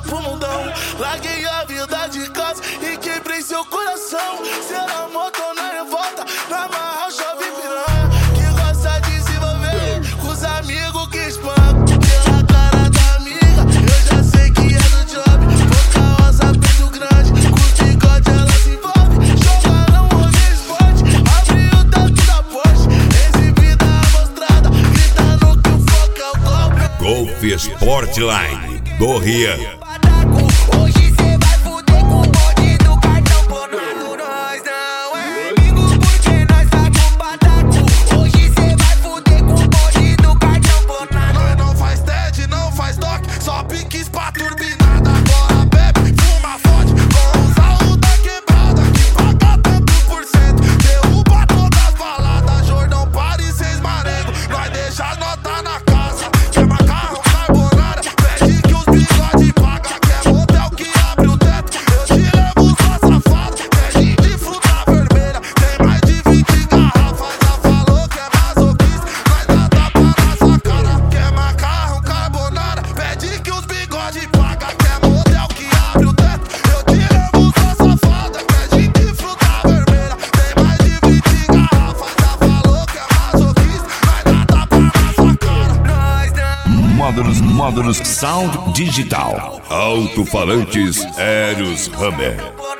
pro mundão. Larguei a vida de casa e quebrei seu coração. Ser amor, tô na revolta, na marra chove piranha. Que gosta de se envolver com os amigos que espancam. Pela cara da amiga, eu já sei que é do job. Boca rosa, peito grande, com bigode ela se envolve. Joga não hoje esporte, abre o tanto da Porsche. Exibida amostrada, gritando que o foco é o golpe. Golf Sportline do Rian. Hoje cê vai fuder com o bonde do cartão bonado. Nós não é amigo porque nós tá com pataco. Hoje cê vai fuder com o bonde do cartão bonado. Nós não faz TED, não faz DOC, só piques pra turbinada. Agora bebe, fuma forte, com os altos da quebrada. Que paga tanto por cento, derruba todas as baladas. Jordão, Paris, seis marengo, nós deixa as notas na casa. Quer macarrão, carbonara, pede que os bigode paga. Quer motel que abre o teto, eu te levo sua safada. Pede de fruta vermelha, tem mais de 20 garrafas. Já falou que é masoquista, nós dá tapa na sua cara. Quer macarrão, carbonara, pede que os bigode paga. Quer motel que abre o teto, eu te levo sua safada. Pede de fruta vermelha, tem mais de 20 garrafas. Já falou que é masoquista, nós dá tapa na sua cara. Módulos Sound Digital. Alto-falantes Eros Hammer.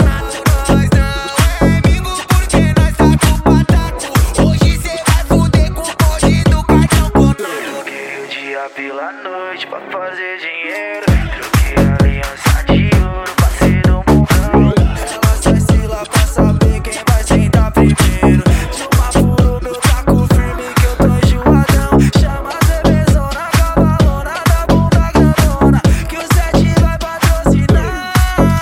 Nós não é amigo porque nós tá com pataco. Hoje cê vai fuder com o bonde do cartão bonado. Troquei o dia pela noite pra fazer dinheiro. Troquei a aliança de ouro pra ser um mundão. Ela sai se lá pra saber quem vai sentar primeiro. De uma furo meu taco firme que eu tô enjoadão. Chama a cervezona, cavalona da bunda grandona, que o sete vai patrocinar.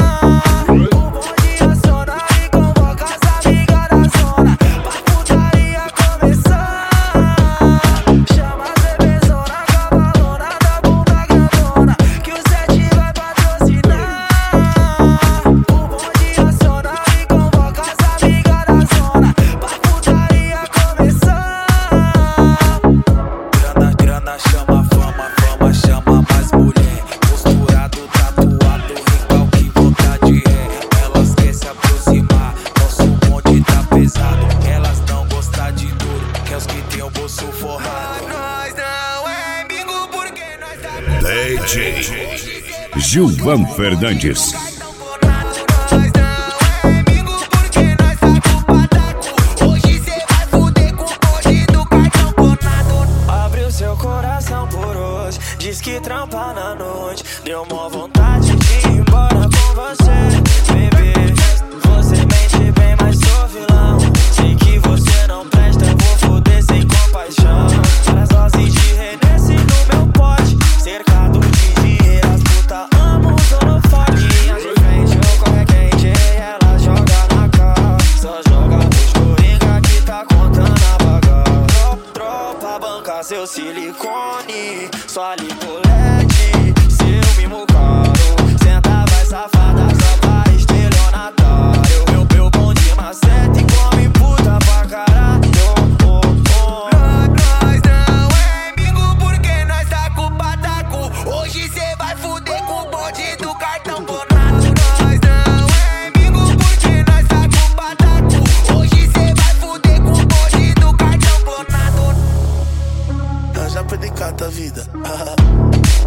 O bonde aciona e convoca as amigas da zona pra putaria começar. Chama a cervezona, cavalona da bunda grandona, que o sete vai patrocinar. O bonde aciona e convoca as amigas da zona pra putaria começar. Grana chama fama, fama chama mais mulher. Posturado, tatuado, rical que vontade é. Elas querem se aproximar, nosso bonde tá pesado. Elas não gostam de duro, quer os que tem o bolso forrado. Nós não é amigo porque nós tá com DJ Gilvan Fernandes. Nós não é amigo porque nós tá com pataco. Hoje cê vai fuder com o bonde do cartão bonado. Abre o seu coração por hoje, diz que trampa na noite. Deu mó vontade de ir embora com você, bebê. Você mente bem, mas sou vilão. Sei que você não presta, vou foder sem compaixão. Várias doses de Renesse no meu pote, cercado de dinheiro, as puta amam usando forte. Linha de frente, eu corre quente, ela joga na cara. Só joga os coringa que tá contando a bagar. Tropa banca seu silicone, sua lipolete, seu mimo caro. Senta vai safada só pra estelionatário. Meu bonde maceta e come puta pra caralho. Nós não é amigo porque nós tá com pataco. Hoje cê vai fuder com o bonde do cartão bonado. Nós não é amigo porque nós tá com pataco. Hoje cê vai fuder com o bonde do cartão bonado. Eu já perdi cada vida.